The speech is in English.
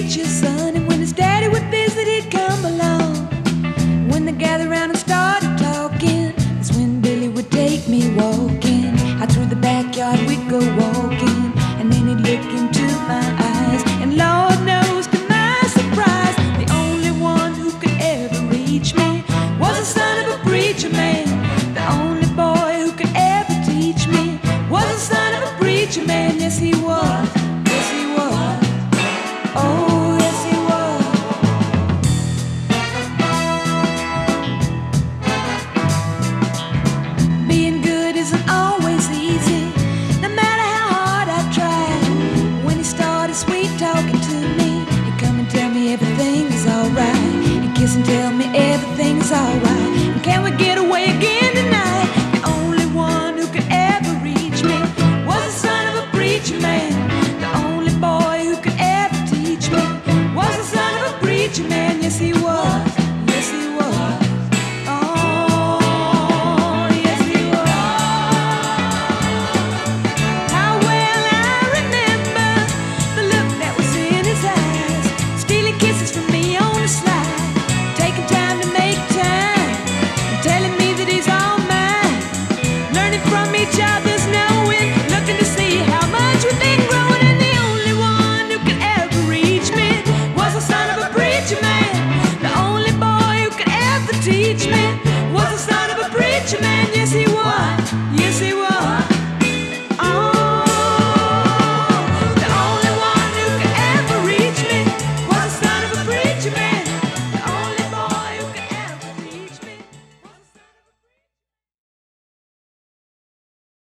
preacher's son, and when his daddy would visit, he'd come along. When they gathered around and started talking, that's when Billy would take me walking. Out through the backyard we'd go walking, and then he'd look into my eyes, and Lord knows to my surprise, the only one who could ever reach me was the son of a preacher man. The only boy who could ever teach me was the son of a preacher man. Yes, he was. Yes, he was. Oh, yes, he was. Being good isn't always easy, no matter how hard I try. When he started sweet talking to me, he'd come and tell me everything is alright. He'd kiss and tell